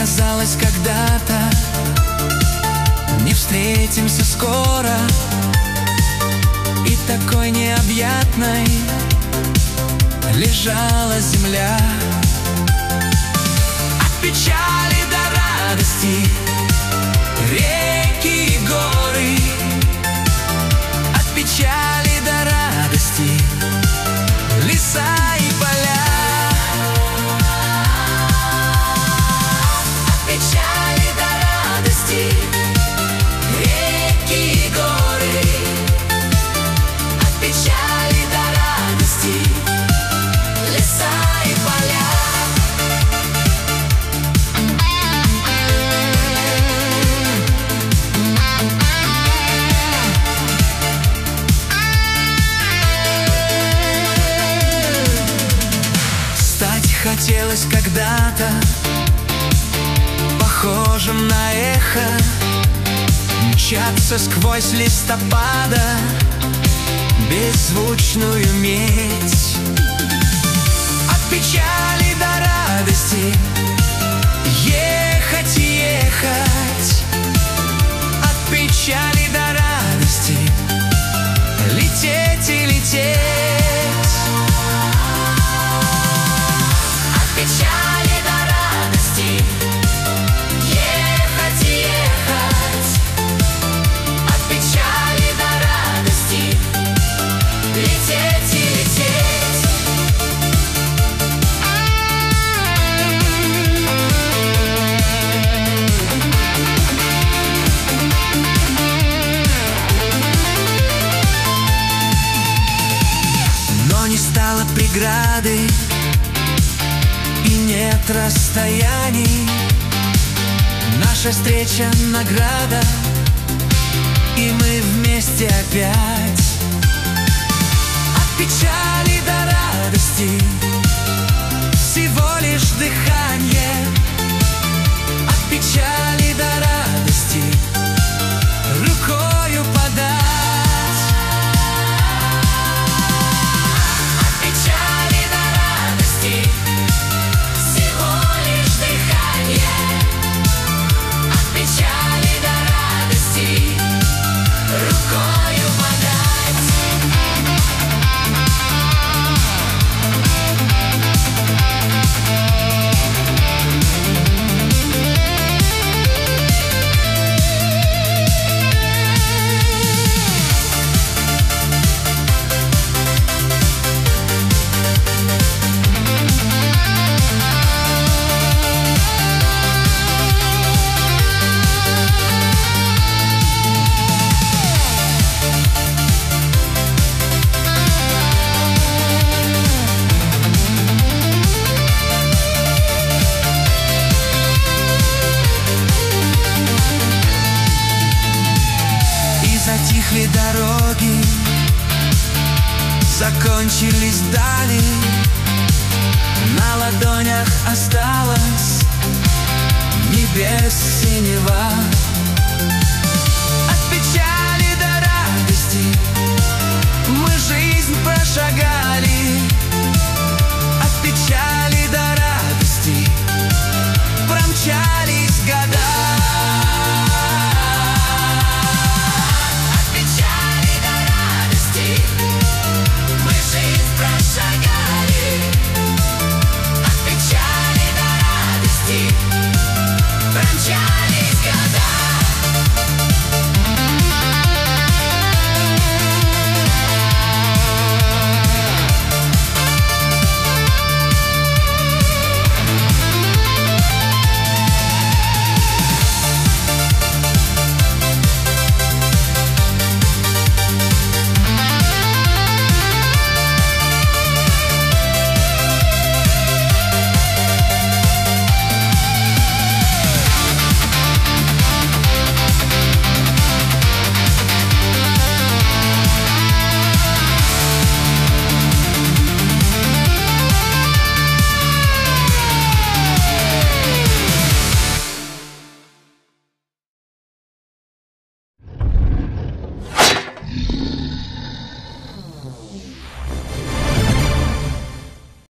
казалось когда-то не встретимся скоро, и такой необъятной лежала земля. От печали до радости реки и горы, от печали до радости леса и поля. От печали до радости реки и горы, от печали до радости леса и поля. Хотелось когда-то похожим на эхо мчаться сквозь листопада беззвучную медь. От печали до радости ехать и ехать, от печали до радости лететь и лететь. Печали до радости ехать и ехать, от печали до радости лететь и лететь. Но не стало преграды и нет расстояний. Наша встреча — награда, и мы вместе опять. От печали до радости всего лишь дыхание, от печали до радости рукою подать. От печали до радости от печали до радости рукою подать. Затихли дороги, закончились дали, на ладонях осталась небес синева.